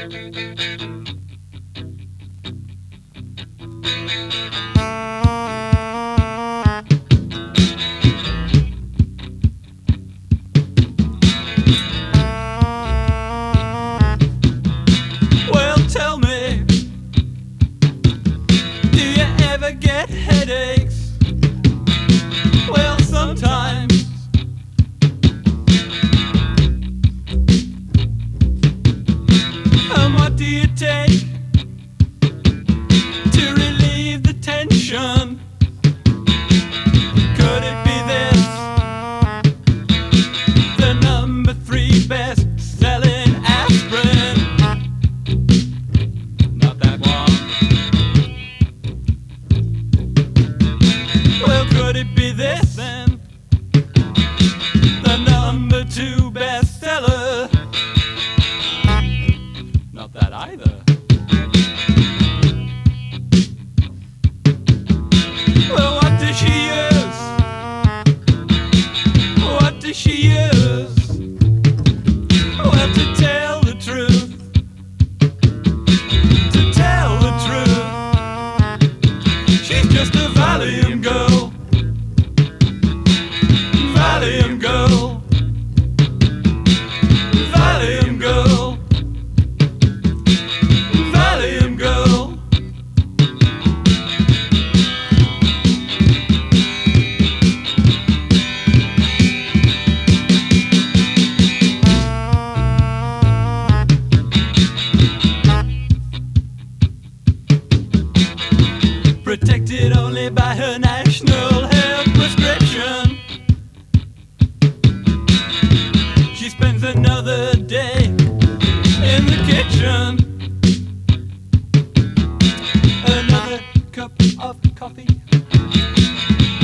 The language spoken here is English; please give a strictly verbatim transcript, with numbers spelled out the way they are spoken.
Well, tell me, do you ever get headaches? Well, sometimes. And what do you take to relieve the tension? Could it be this? The number three best selling aspirin? Not that one. Well, could it be this then? The number two bestseller? Not that either. Well, what does she use? What does she use? Well, to tell the truth, to tell the truth, she's just a Valium girl. Valium girl. Valium girl. Valium girl. Protected only by her national health prescription. She spends another day in the kitchen. Another cup of coffee.